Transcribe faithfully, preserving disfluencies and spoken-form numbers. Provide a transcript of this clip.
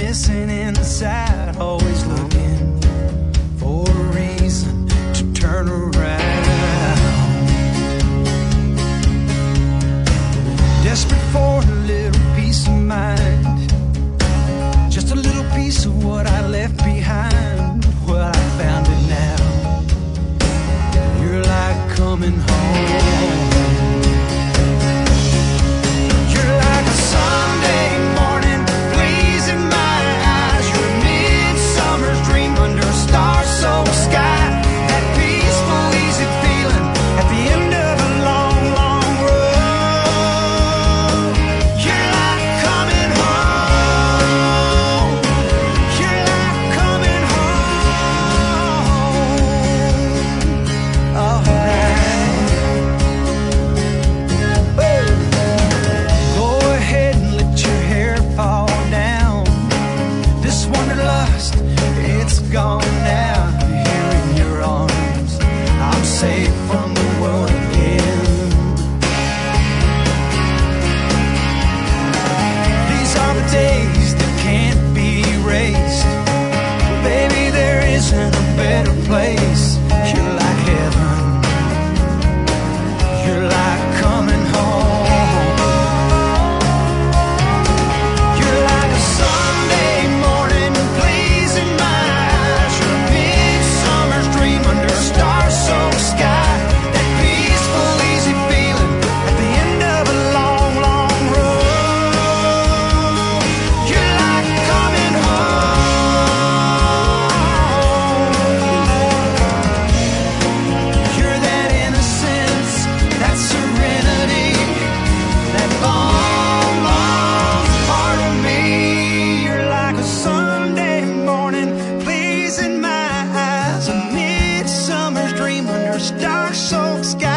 missing inside, always looking for a reason to turn around. Desperate for a little peace of mind, just a little piece of what I left behind. Well, I found it now. You're like coming home. You're like a Sunday morning, pleasing my eyes. You're a midsummer's dream under a star-soaked sky. That peaceful, easy feeling at the end of a long, long road. You're like coming home. You're like coming home. All right. Woo. Go ahead and let your hair fall down. This wanderlust, it's gone now. Here in your arms, I'm safe from the world again. These are the days that can't be erased. Baby, there isn't a better place. You're like heaven. You're like coming home. You're like a Sunday morning, pleasing my eyes. You're a midsummer's dream under a star-soaked sky. That peaceful, easy feeling at the end of a long, long road. You're like coming home. You're that innocence, that serenity, that long, long part of me. You're like a Sunday morning, pleasing my eyes. A midsummer's dream under a star-soaked sky.